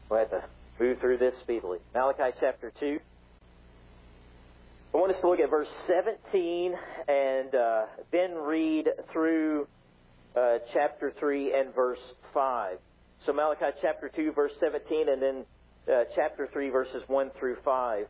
We'll have to move through this speedily. Malachi chapter 2. I want us to look at verse 17 and then read through chapter 3 and verse 5. So Malachi chapter 2, verse 17, and then chapter 3, verses 1 through 5.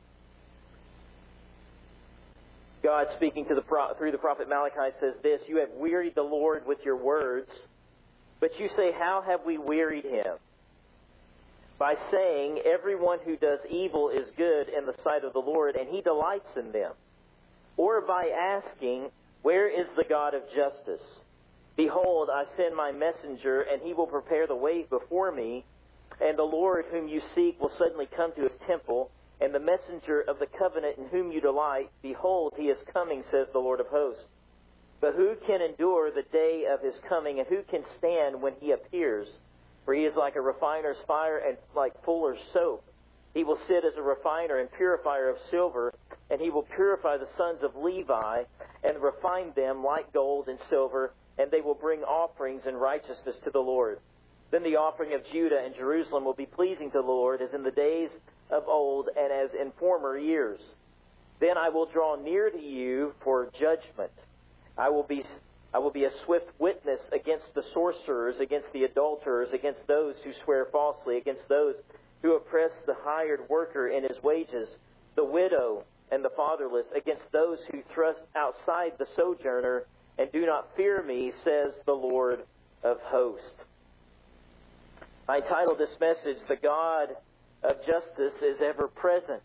God speaking to through the prophet Malachi says this, "You have wearied the Lord with your words, but you say, how have we wearied Him? By saying, everyone who does evil is good in the sight of the Lord, and He delights in them. Or by asking, where is the God of justice? Behold, I send my messenger, and he will prepare the way before me, and the Lord whom you seek will suddenly come to His temple, and the messenger of the covenant in whom you delight, behold, He is coming, says the Lord of hosts. But who can endure the day of His coming, and who can stand when He appears? For He is like a refiner's fire and like fuller's soap. He will sit as a refiner and purifier of silver, and He will purify the sons of Levi and refine them like gold and silver, and they will bring offerings in righteousness to the Lord. Then the offering of Judah and Jerusalem will be pleasing to the Lord as in the days of old and as in former years. Then I will draw near to you for judgment. I will be a swift witness against the sorcerers, against the adulterers, against those who swear falsely, against those who oppress the hired worker in his wages, the widow and the fatherless, against those who thrust outside the sojourner and do not fear me, says the Lord of hosts." I titled this message, "The God of Justice is Ever Present."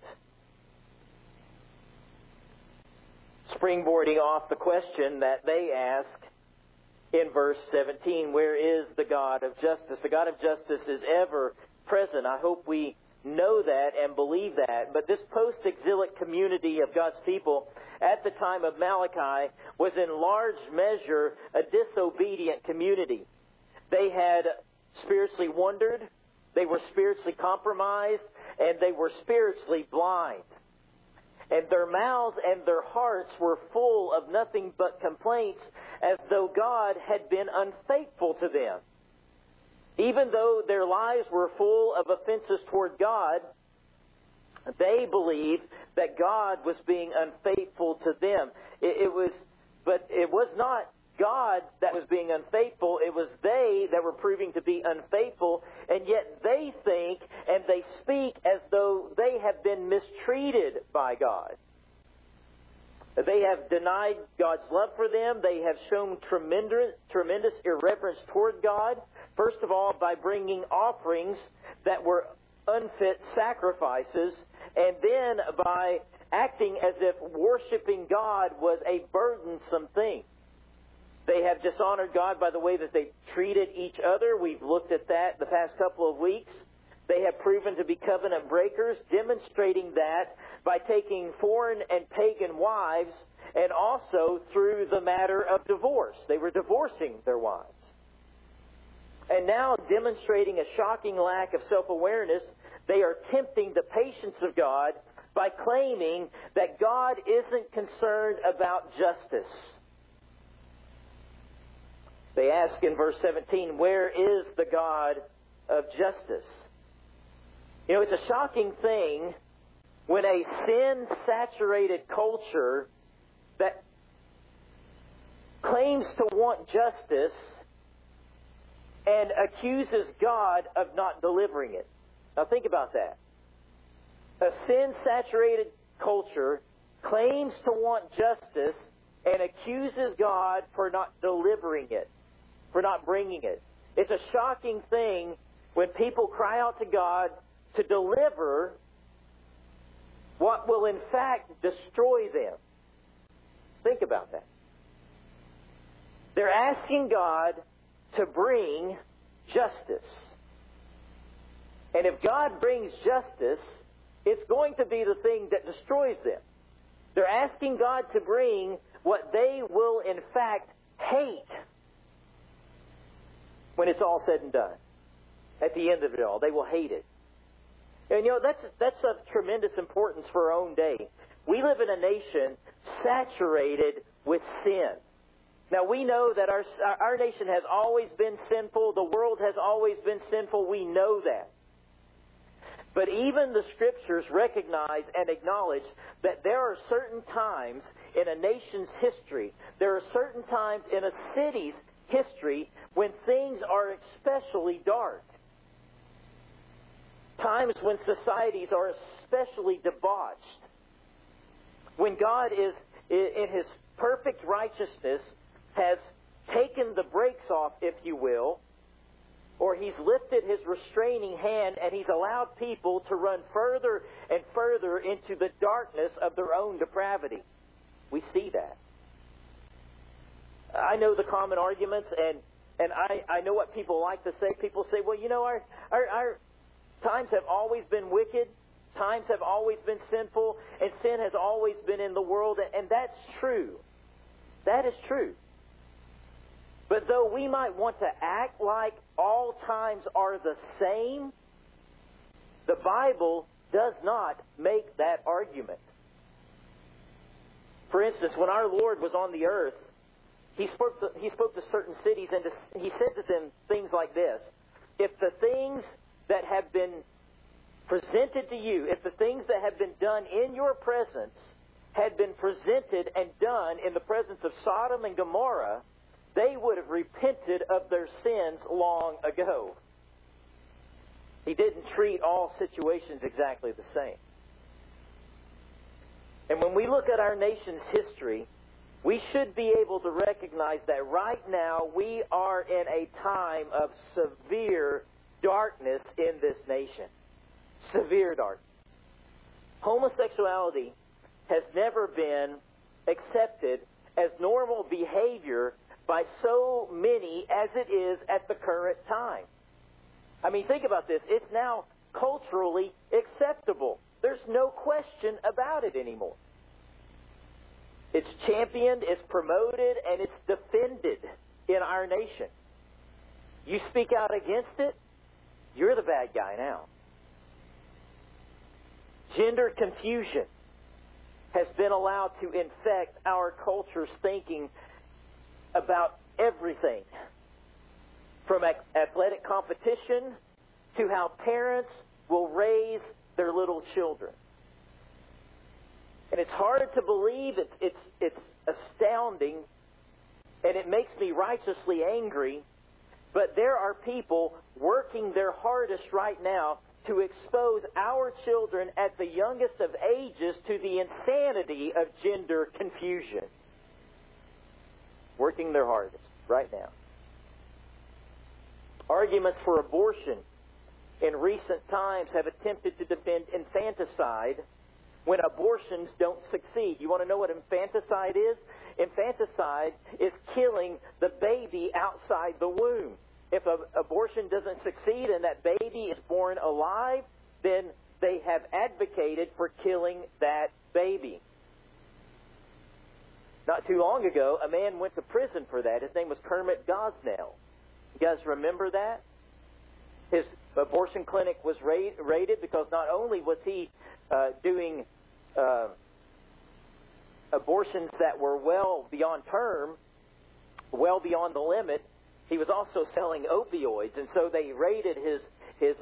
Springboarding off the question that they ask in verse 17, where is the God of justice? The God of justice is ever present. I hope we know that and believe that. But this post-exilic community of God's people at the time of Malachi was in large measure a disobedient community. They had spiritually wandered, they were spiritually compromised, and they were spiritually blind. And their mouths and their hearts were full of nothing but complaints, as though God had been unfaithful to them. Even though their lives were full of offenses toward God, they believed that God was being unfaithful to them. But it was not God that was being unfaithful. It was they that were proving to be unfaithful, and yet they think and they speak as though they have been mistreated by God. They have denied God's love for them. They have shown tremendous irreverence toward God. First of all, by bringing offerings that were unfit sacrifices, and then by acting as if worshiping God was a burdensome thing. They have dishonored God by the way that they treated each other. We've looked at that the past couple of weeks. They have proven to be covenant breakers, demonstrating that by taking foreign and pagan wives, and also through the matter of divorce. They were divorcing their wives. And now, demonstrating a shocking lack of self-awareness, they are tempting the patience of God by claiming that God isn't concerned about justice. They ask in verse 17, where is the God of justice? You know, it's a shocking thing when a sin-saturated culture that claims to want justice and accuses God of not delivering it. Now think about that. A sin-saturated culture claims to want justice and accuses God for not delivering it, for not bringing it. It's a shocking thing when people cry out to God to deliver what will in fact destroy them. Think about that. They're asking God to bring justice. And if God brings justice, it's going to be the thing that destroys them. They're asking God to bring what they will in fact hate when it's all said and done. At the end of it all, they will hate it. And you know, that's of tremendous importance for our own day. We live in a nation saturated with sin. Now we know that our nation has always been sinful. The world has always been sinful. We know that. But even the Scriptures recognize and acknowledge that there are certain times in a nation's history, there are certain times in a city's history when things are especially dark. Times when societies are especially debauched. When God is, in His perfect righteousness, has taken the brakes off, if you will, or He's lifted His restraining hand and He's allowed people to run further and further into the darkness of their own depravity. We see that. I know the common arguments, and I know what people like to say. People say, well, you know, our times have always been wicked. Times have always been sinful, and sin has always been in the world, and that's true. That is true. But though we might want to act like all times are the same, the Bible does not make that argument. For instance, when our Lord was on the earth, He spoke to certain cities, and He said to them things like this: if the things that have been presented to you, if the things that have been done in your presence had been presented and done in the presence of Sodom and Gomorrah, they would have repented of their sins long ago. He didn't treat all situations exactly the same. And when we look at our nation's history, we should be able to recognize that right now we are in a time of severe darkness in this nation. Severe darkness. Homosexuality has never been accepted as normal behavior by so many as it is at the current time. I mean, think about this. It's now culturally acceptable. There's no question about it anymore. It's championed, it's promoted, and it's defended in our nation. You speak out against it, you're the bad guy now. Gender confusion has been allowed to infect our culture's thinking about everything, from athletic competition to how parents will raise their little children. And it's hard to believe, it's astounding, and it makes me righteously angry, but there are people working their hardest right now to expose our children at the youngest of ages to the insanity of gender confusion. Working their hardest right now. Arguments for abortion in recent times have attempted to defend infanticide when abortions don't succeed. You want to know what infanticide is? Infanticide is killing the baby outside the womb. If an abortion doesn't succeed and that baby is born alive, then they have advocated for killing that baby. Not too long ago, a man went to prison for that. His name was Kermit Gosnell. You guys remember that? His abortion clinic was raided because not only was he doing abortions that were well beyond term, well beyond the limit, he was also selling opioids. And so they raided his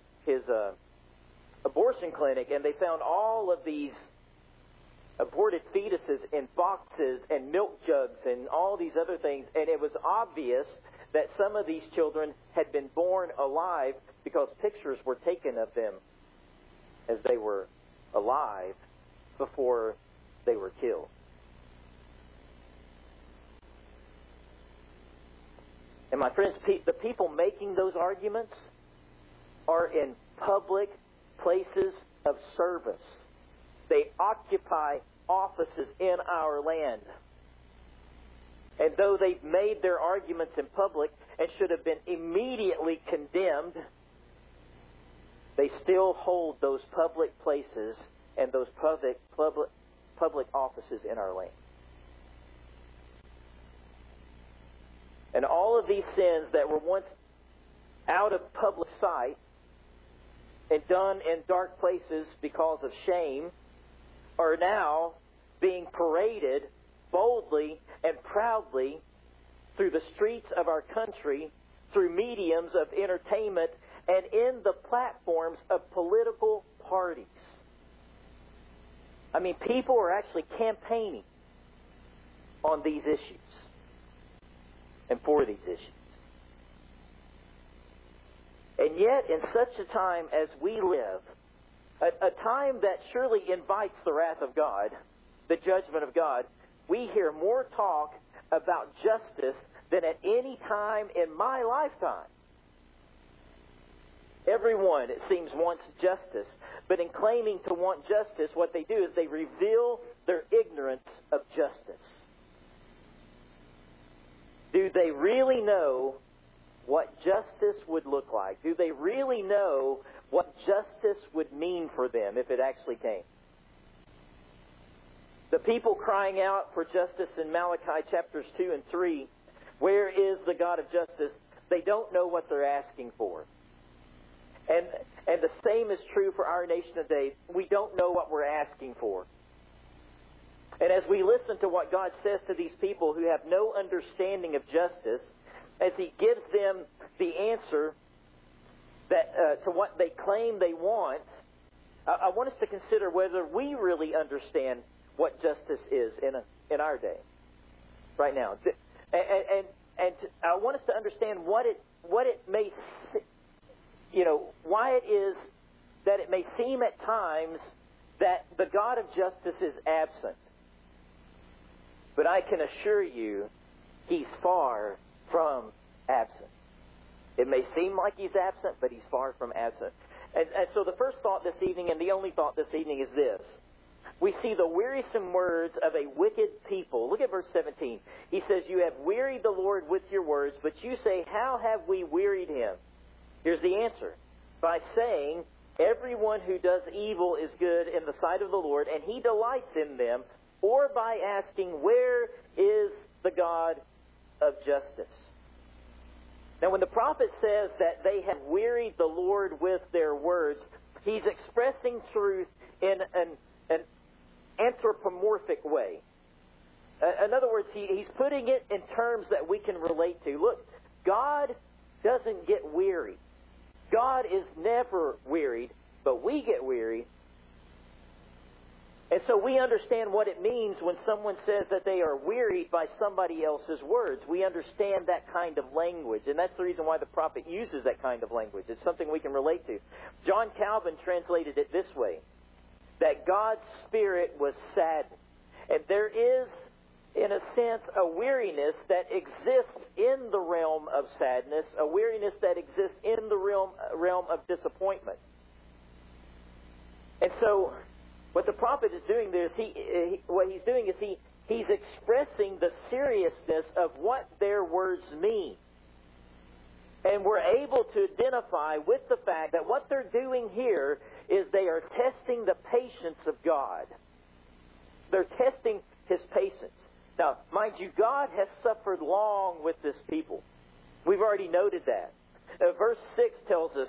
abortion clinic, and they found all of these aborted fetuses in boxes and milk jugs and all these other things. And it was obvious that some of these children had been born alive because pictures were taken of them as they were alive before they were killed. And my friends, the people making those arguments are in public places of service. They occupy offices in our land. And though they've made their arguments in public and should have been immediately condemned, they still hold those public places and those public offices in our land. And all of these sins that were once out of public sight and done in dark places because of shame are now being paraded boldly and proudly through the streets of our country, through mediums of entertainment and in the platforms of political parties. I mean, people are actually campaigning on these issues and for these issues. And yet, in such a time as we live, a time that surely invites the wrath of God, the judgment of God, we hear more talk about justice than at any time in my lifetime. Everyone, it seems, wants justice. But in claiming to want justice, what they do is they reveal their ignorance of justice. Do they really know what justice would look like? Do they really know what justice would mean for them if it actually came? The people crying out for justice in Malachi chapters 2 and 3, where is the God of justice? They don't know what they're asking for. And the same is true for our nation today. We don't know what we're asking for. And as we listen to what God says to these people who have no understanding of justice, as He gives them the answer that to what they claim they want, I want us to consider whether we really understand what justice is in our day, right now. And I want us to understand what it may, why it is that it may seem at times that the God of justice is absent. But I can assure you, He's far from absent. It may seem like He's absent, but He's far from absent. And so the first thought this evening, and the only thought this evening, is this. We see the wearisome words of a wicked people. Look at verse 17. He says, "You have wearied the Lord with your words, but you say, how have we wearied Him?" Here's the answer. By saying, everyone who does evil is good in the sight of the Lord, and He delights in them, or by asking, where is the God of justice? Now, when the prophet says that they have wearied the Lord with their words, he's expressing truth in an anthropomorphic way. In other words, he's putting it in terms that we can relate to. Look, God doesn't get weary. God is never wearied, but we get weary. And so we understand what it means when someone says that they are wearied by somebody else's words. We understand that kind of language, and that's the reason why the prophet uses that kind of language. It's something we can relate to. John Calvin translated it this way, that God's Spirit was saddened. And there is, in a sense, a weariness that exists in the realm of sadness, a weariness that exists in the realm of disappointment. And so what the prophet is doing there is he's expressing the seriousness of what their words mean. And we're able to identify with the fact that what they're doing here is they are testing the patience of God. They're testing His patience. Now, mind you, God has suffered long with this people. We've already noted that. Verse 6 tells us,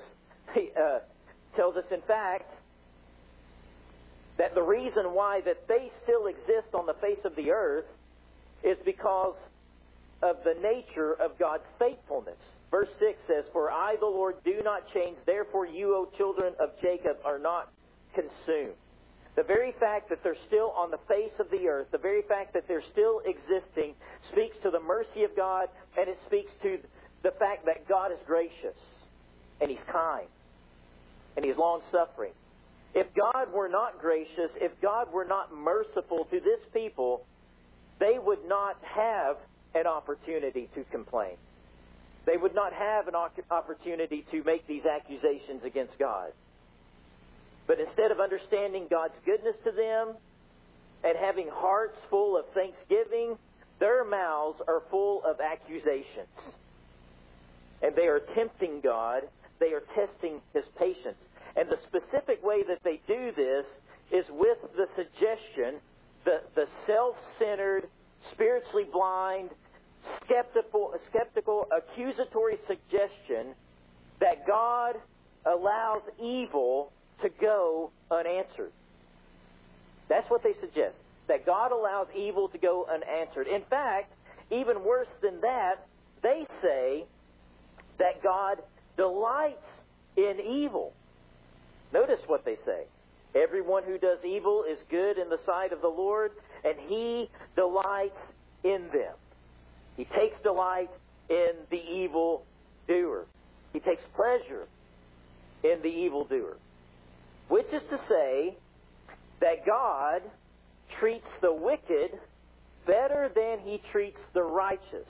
in fact, that the reason why that they still exist on the face of the earth is because of the nature of God's faithfulness. Verse 6 says, "For I, the Lord, do not change. Therefore you, O children of Jacob, are not consumed." The very fact that they're still on the face of the earth, the very fact that they're still existing, speaks to the mercy of God, and it speaks to the fact that God is gracious, and He's kind, and He's long-suffering. If God were not gracious, if God were not merciful to this people, they would not have an opportunity to complain. They would not have an opportunity to make these accusations against God. But instead of understanding God's goodness to them and having hearts full of thanksgiving, their mouths are full of accusations. And they are tempting God. They are testing His patience. And the specific way that they do this is with the suggestion, the self-centered, spiritually blind, skeptical, accusatory suggestion that God allows evil to go unanswered. That's what they suggest, that God allows evil to go unanswered. In fact, even worse than that, they say that God delights in evil. Notice what they say. Everyone who does evil is good in the sight of the Lord, and He delights in them. He takes delight in the evil doer. He takes pleasure in the evildoer. Which is to say that God treats the wicked better than He treats the righteous.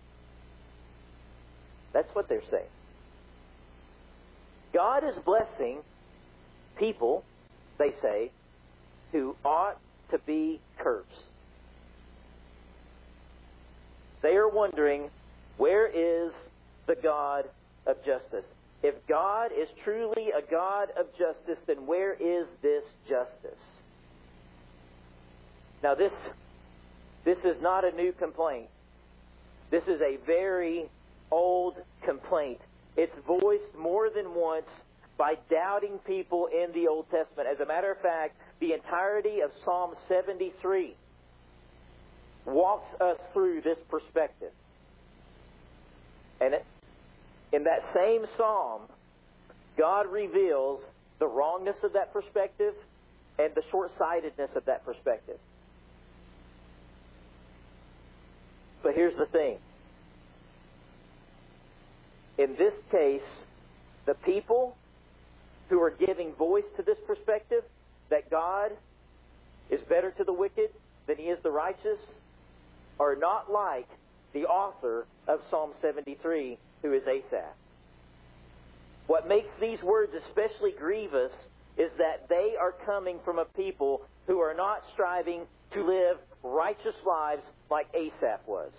That's what they're saying. God is blessing people, they say, who ought to be cursed. They are wondering, where is the God of justice? If God is truly a God of justice, then where is this justice? Now this is not a new complaint. This is a very old complaint. It's voiced more than once by doubting people in the Old Testament. As a matter of fact, the entirety of Psalm 73 walks us through this perspective. And in that same psalm, God reveals the wrongness of that perspective and the short-sightedness of that perspective. But here's the thing. In this case, the people who are giving voice to this perspective, that God is better to the wicked than He is the righteous, are not like the author of Psalm 73, who is Asaph. What makes these words especially grievous is that they are coming from a people who are not striving to live righteous lives like Asaph was.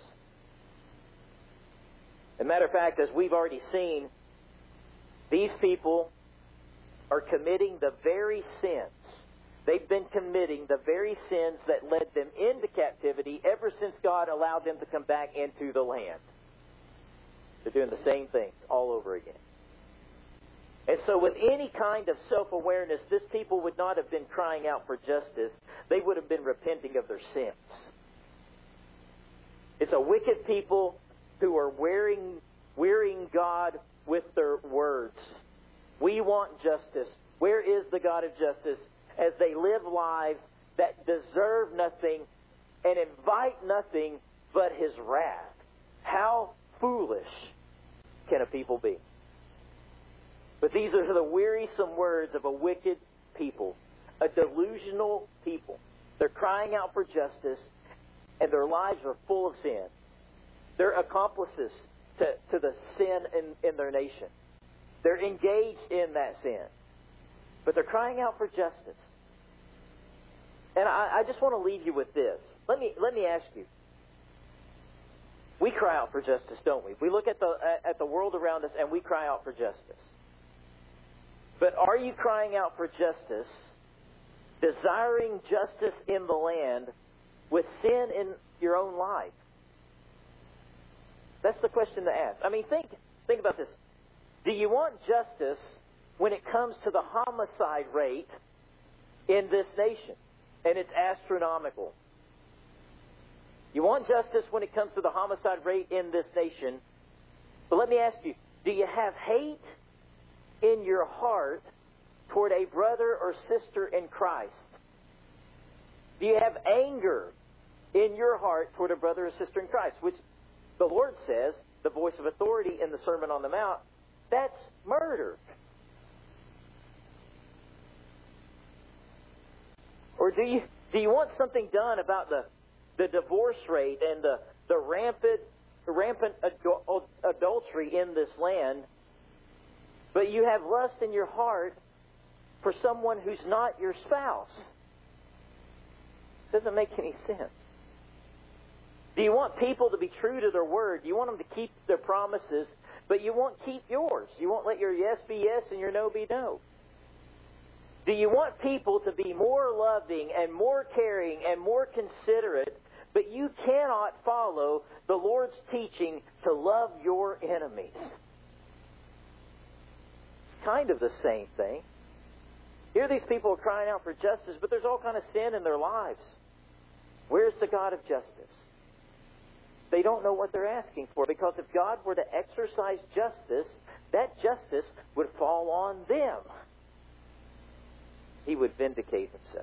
As a matter of fact, as we've already seen, these people are committing the very sins. They've been committing the very sins that led them into captivity ever since God allowed them to come back into the land. They're doing the same things all over again. And so with any kind of self-awareness, this people would not have been crying out for justice. They would have been repenting of their sins. It's a wicked people who are wearying God with their words. We want justice. Where is the God of justice? As they live lives that deserve nothing and invite nothing but His wrath. How foolish can a people be? But these are the wearisome words of a wicked people, a delusional people. They're crying out for justice, and their lives are full of sin. They're accomplices to the sin in their nation. They're engaged in that sin. But they're crying out for justice. And I just want to leave you with this. Let me ask you. We cry out for justice, don't we? We look at the world around us and we cry out for justice. But are you crying out for justice, desiring justice in the land, with sin in your own life? That's the question to ask. I mean, think about this. Do you want justice when it comes to the homicide rate in this nation? And it's astronomical. You want justice when it comes to the homicide rate in this nation. But let me ask you, do you have hate in your heart toward a brother or sister in Christ? Do you have anger in your heart toward a brother or sister in Christ? Which the Lord says, the voice of authority in the Sermon on the Mount, that's murder. Or do you want something done about the divorce rate and the rampant adultery in this land, but you have lust in your heart for someone who's not your spouse? Doesn't make any sense. Do you want people to be true to their word? Do you want them to keep their promises, but you won't keep yours? You won't let your yes be yes and your no be no? Do you want people to be more loving and more caring and more considerate, but you cannot follow the Lord's teaching to love your enemies? It's kind of the same thing. Here these people are crying out for justice, but there's all kind of sin in their lives. Where's the God of justice? They don't know what they're asking for, because if God were to exercise justice, that justice would fall on them. He would vindicate himself.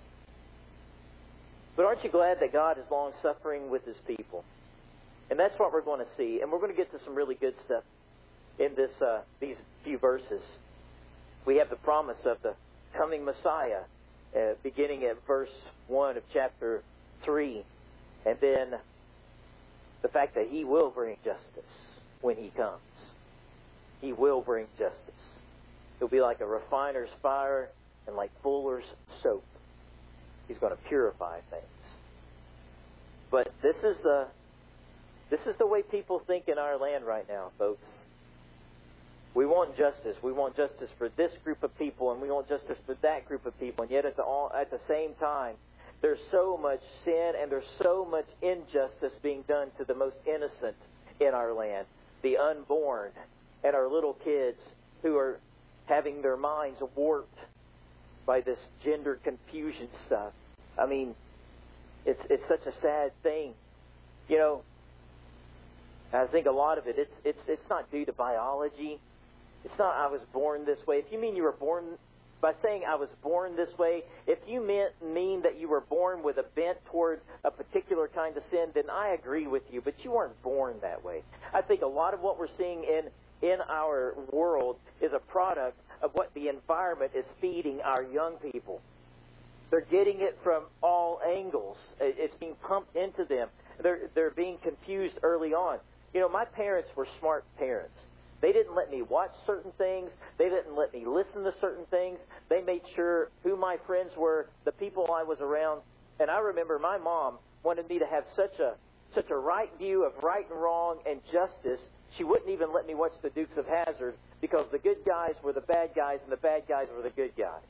But aren't you glad that God is long-suffering with his people? And that's what we're going to see. And we're going to get to some really good stuff in these few verses. We have the promise of the coming Messiah, beginning at verse 1 of chapter 3. And then the fact that he will bring justice when he comes. He will bring justice. It'll be like a refiner's fire and like fuller's soap. He's going to purify things. But this is the way people think in our land right now, folks. We want justice. We want justice for this group of people, and we want justice for that group of people. And yet at the same time, there's so much sin and there's so much injustice being done to the most innocent in our land. The unborn and our little kids who are having their minds warped by this gender confusion stuff. I mean, it's such a sad thing. You know, I think a lot of it, it's not due to biology. It's not I was born this way. If you mean you were born, by saying I was born this way, if you mean that you were born with a bent toward a particular kind of sin, then I agree with you, but you weren't born that way. I think a lot of what we're seeing in our world is a product of what the environment is feeding our young people. They're getting it from all angles. It's being pumped into them. They're being confused early on. You know, my parents were smart parents. They didn't let me watch certain things. They didn't let me listen to certain things. They made sure who my friends were, the people I was around. And I remember my mom wanted me to have such a right view of right and wrong and justice. She wouldn't even let me watch the Dukes of Hazzard because the good guys were the bad guys and the bad guys were the good guys.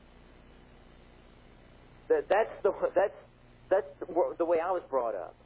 That's the way I was brought up.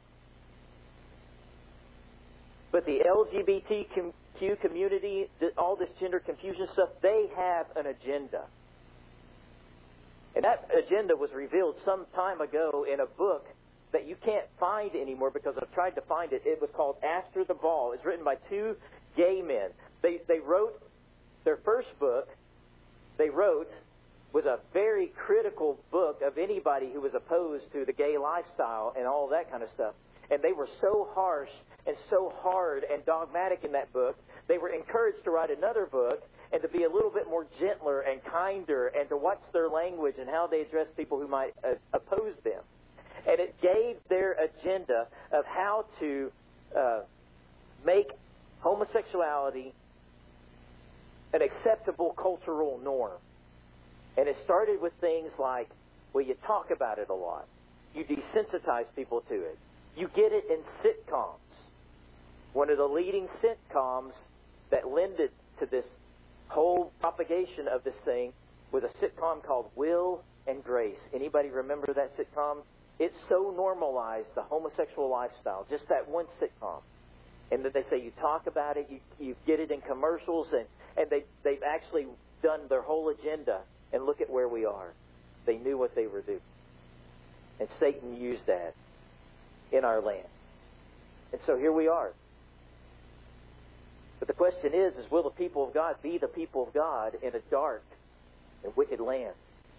But the LGBTQ community, all this gender confusion stuff, they have an agenda. And that agenda was revealed some time ago in a book that you can't find anymore because I've tried to find it. It was called After the Ball. It's written by two gay men. They wrote their first book. They wrote was a very critical book of anybody who was opposed to the gay lifestyle and all that kind of stuff. And they were so harsh and so hard and dogmatic in that book, they were encouraged to write another book and to be a little bit more gentler and kinder and to watch their language and how they address people who might oppose them. And it gave their agenda of how to make homosexuality an acceptable cultural norm. And it started with things like, well, you talk about it a lot. You desensitize people to it. You get it in sitcoms. One of the leading sitcoms that lended to this whole propagation of this thing was a sitcom called Will and Grace. Anybody remember that sitcom? It so normalized the homosexual lifestyle, just that one sitcom. And then they say you talk about it, you get it in commercials, and they've actually done their whole agenda. And look at where we are. They knew what they were doing. And Satan used that in our land. And so here we are. But the question is will the people of God be the people of God in a dark and wicked land?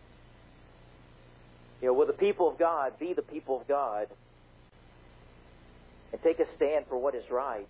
You know, will the people of God be the people of God and take a stand for what is right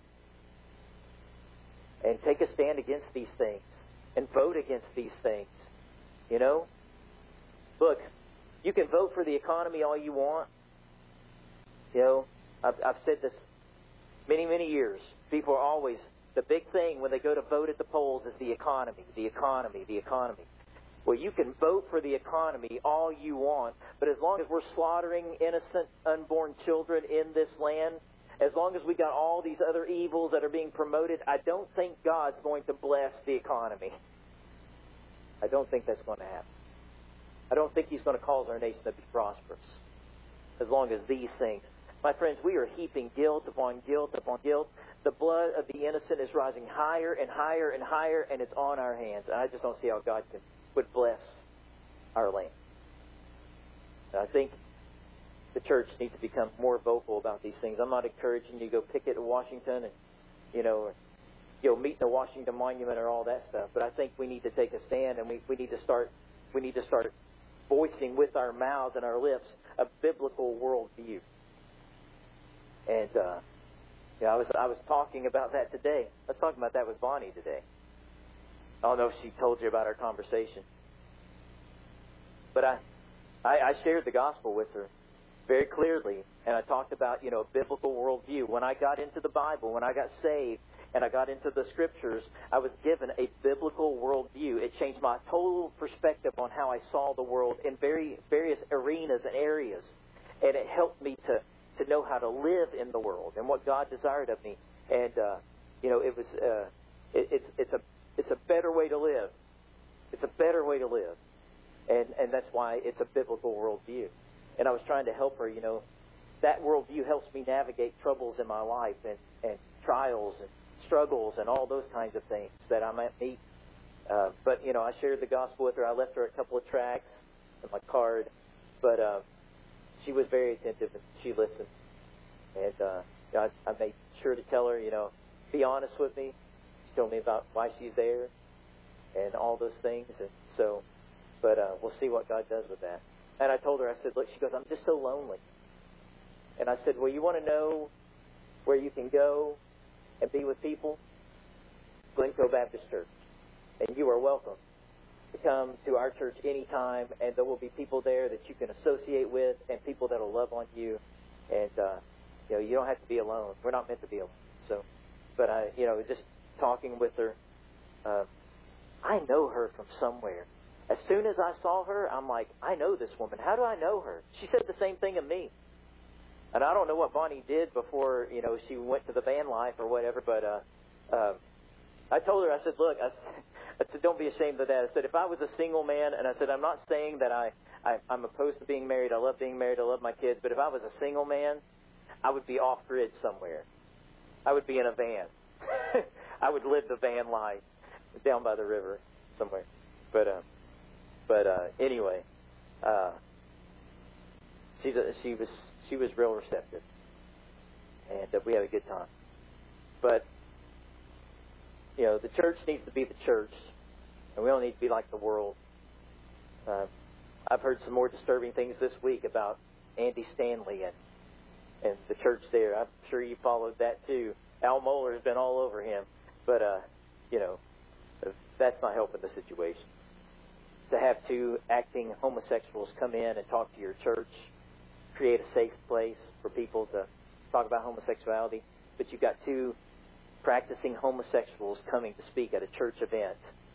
and take a stand against these things and vote against these things? You know? Look, you can vote for the economy all you want. You know, I've said this many, many years. People are always, the big thing when they go to vote at the polls is the economy, the economy, the economy. Well, you can vote for the economy all you want, but as long as we're slaughtering innocent, unborn children in this land, as long as we got all these other evils that are being promoted, I don't think God's going to bless the economy. I don't think that's going to happen. I don't think He's going to cause our nation to be prosperous as long as these things. My friends, we are heaping guilt upon guilt upon guilt. The blood of the innocent is rising higher and higher and higher, and it's on our hands. And I just don't see how God would bless our land. And I think the church needs to become more vocal about these things. I'm not encouraging you to go picket in Washington and, you know, meet in the Washington Monument or all that stuff. But I think we need to take a stand, and we need to start voicing with our mouths and our lips a biblical worldview. And I was talking about that today. I was talking about that with Bonnie today. I don't know if she told you about our conversation, but I shared the gospel with her very clearly, and I talked about a biblical worldview. When I got into the Bible, when I got saved, and I got into the Scriptures, I was given a biblical worldview. It changed my total perspective on how I saw the world in various arenas and areas, and it helped me to know how to live in the world and what God desired of me. And it was it's a better way to live. It's a better way to live, and that's why it's a biblical worldview. And I was trying to help her. That worldview helps me navigate troubles in my life and trials and struggles and all those kinds of things that I might meet. But I shared the gospel with her. I left her a couple of tracts and my card, but she was very attentive and she listened. And I made sure to tell her, be honest with me. She told me about why she's there and all those things. And so, but we'll see what God does with that. And I told her, I said, look, she goes, I'm just so lonely. And I said, well, you want to know where you can go and be with people? Glencoe Baptist Church. And you are welcome to come to our church anytime, and there will be people there that you can associate with and people that will love on you. And, you don't have to be alone. We're not meant to be alone. So, but just talking with her, I know her from somewhere. As soon as I saw her, I'm like, I know this woman. How do I know her? She said the same thing of me. And I don't know what Bonnie did before, she went to the van life or whatever, but I told her, I said, look, I said, don't be ashamed of that. I said, if I was a single man, and I said, I'm not saying that I'm opposed to being married. I love being married. I love my kids. But if I was a single man, I would be off-grid somewhere. I would be in a van. I would live the van life down by the river somewhere. But anyway, she was real receptive, and we had a good time. But the church needs to be the church, and we don't need to be like the world. I've heard some more disturbing things this week about Andy Stanley and the church there. I'm sure you followed that too. Al Mohler has been all over him, but that's not helping the situation. To have two acting homosexuals come in and talk to your church, create a safe place for people to talk about homosexuality, but you've got two practicing homosexuals coming to speak at a church event.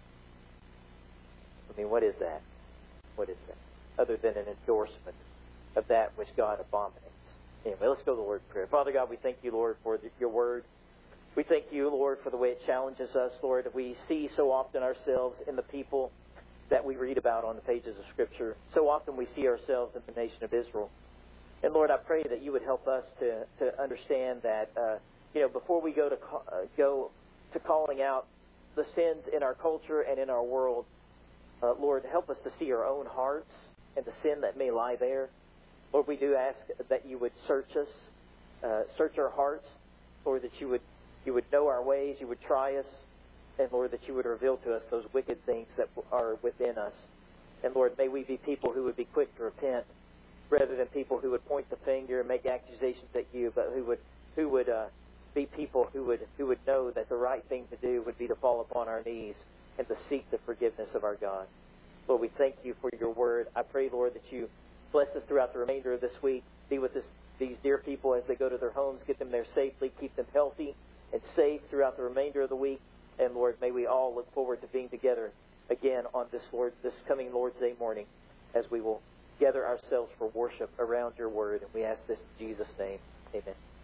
I mean, what is that? What is that? Other than an endorsement of that which God abominates. Anyway, let's go to the Lord in prayer. Father God, we thank you, Lord, for your word. We thank you, Lord, for the way it challenges us, Lord. We see so often ourselves in the people that we read about on the pages of Scripture. So often we see ourselves in the nation of Israel. And Lord, I pray that you would help us to understand that, before we go to calling out the sins in our culture and in our world, Lord, help us to see our own hearts and the sin that may lie there. Lord, we do ask that you would search us, search our hearts, Lord, that you would know our ways, you would try us, and Lord, that you would reveal to us those wicked things that are within us. And Lord, may we be people who would be quick to repent, rather than people who would point the finger and make accusations at you, but who would be people who would know that the right thing to do would be to fall upon our knees and to seek the forgiveness of our God. Lord, we thank you for your word. I pray, Lord, that you bless us throughout the remainder of this week. Be with these dear people as they go to their homes. Get them there safely. Keep them healthy and safe throughout the remainder of the week. And Lord, may we all look forward to being together again on this coming Lord's Day morning, as we will gather ourselves for worship around your word. And we ask this in Jesus' name. Amen.